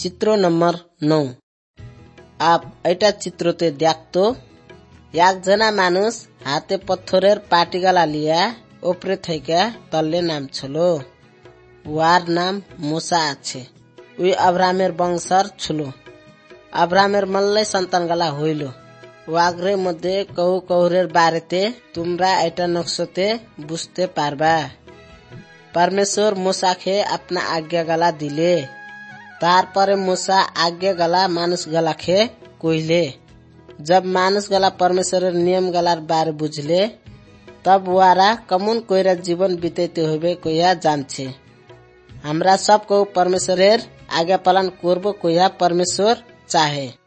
চিত্র নম্বর 9। এটা চিত্রতে দেখতো একজনা মানুষ হাতে পথরের পাটিগালা লিয়া ওপরে থেকে তললে নামছিল। ওয়ার নাম মুসা আছে। ওই আব্রাহামের বংশর ছিল। আব্রাহামের মল্লে সন্তান গালা হইল। ওয়াগরের মধ্যে কৌরের বাড়িতে তোমরা এটা নকশতে বুঝতে পারবা। परमेश्वर मूसाके अपना आज्ञा गला दिले। तारपरे मूसा आज्ञा गला मानुष गला खे कोइले। जब मानुष गला परमेश्वर नियम गलार बारे बुझले तब वारा कमुन कोइरा जीवन बिताइते होबे कोइया जानछे। हमरा सबको परमेश्वरेर आज्ञा पालन करबो कोइया परमेश्वर चाहे।